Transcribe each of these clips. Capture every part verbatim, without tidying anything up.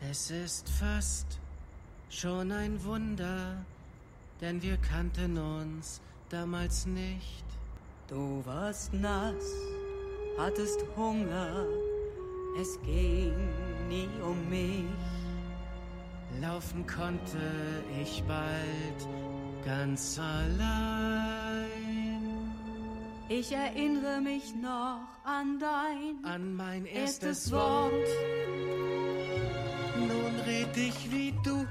Es ist fast schon ein Wunder, denn wir kannten uns damals nicht. Du warst nass, hattest Hunger, es ging nie um mich. Laufen konnte ich bald ganz allein. Ich erinnere mich noch an dein An mein erstes erstes Wort. Wort. Nun red ich wie du.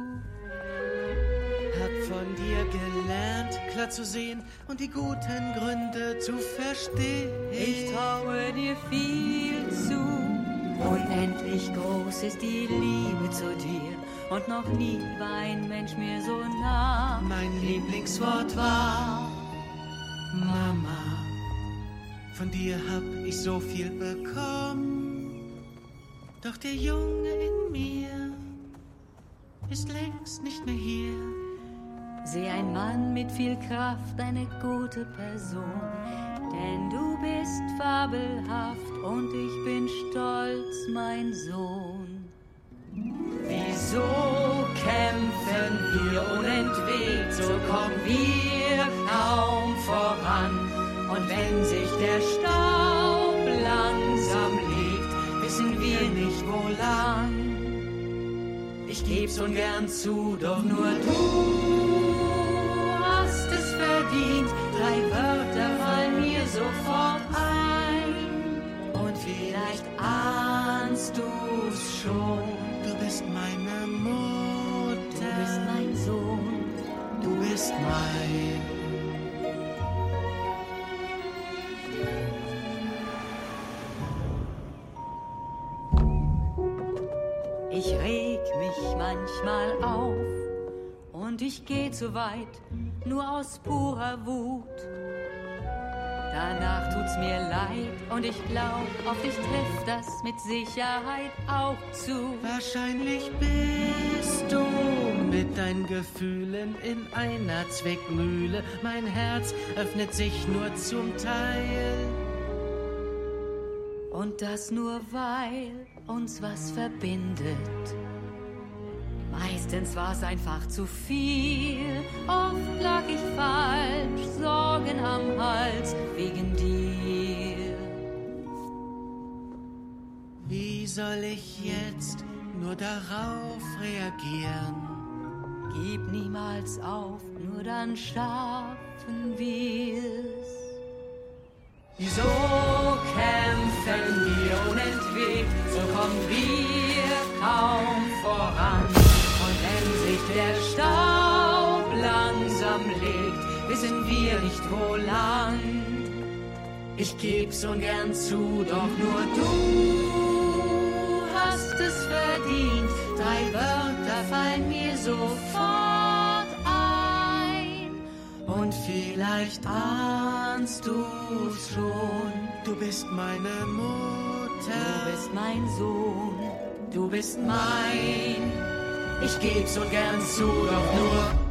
Hab von dir gelernt, klar zu sehen und die guten Gründe zu verstehen. Ich traue dir viel zu. Unendlich groß ist die Liebe zu dir. Und noch nie war ein Mensch mir so nah. Mein Lieblingswort war Mama. Von dir hab ich so viel bekommen. Doch der Junge in mir ist längst nicht mehr hier. Seh ein Mann mit viel Kraft, eine gute Person. Denn du bist fabelhaft und ich bin stolz, mein Sohn. Wieso kämpfen wir unentwegt, so kommen wir kaum voran. Und wenn sich der Staub langsam legt, wissen wir nicht wo lang. Ich geb's ungern zu, doch nur du hast es verdient. Drei Wörter fallen mir sofort ein. Und vielleicht ahnst du's schon. Du bist meine Mutter. Du bist mein Sohn. Du bist mein. Ich reg mich manchmal auf und ich geh zu weit, nur aus purer Wut. Danach tut's mir leid und ich glaub, auf dich trifft das mit Sicherheit auch zu. Wahrscheinlich bist du mit deinen Gefühlen in einer Zwickmühle. Mein Herz öffnet sich nur zum Teil. Und das nur weil uns was verbindet. Meistens war's einfach zu viel. Oft lag ich falsch, Sorgen am Hals wegen dir. Wie soll ich jetzt nur darauf reagieren? Gib niemals auf, nur dann schaffen wir's. Wieso kämpfen wir unentwegt, so kommen wir kaum voran. Und wenn sich der Staub langsam legt, wissen wir nicht wo lang. Ich geb's ungern zu, doch nur du hast es verdient. Drei Wörter fallen mir sofort ein. Und vielleicht ahnst du's schon. Du bist meine Mutter. Du bist mein Sohn. Du bist mein. Ich geb's ungern zu, doch nur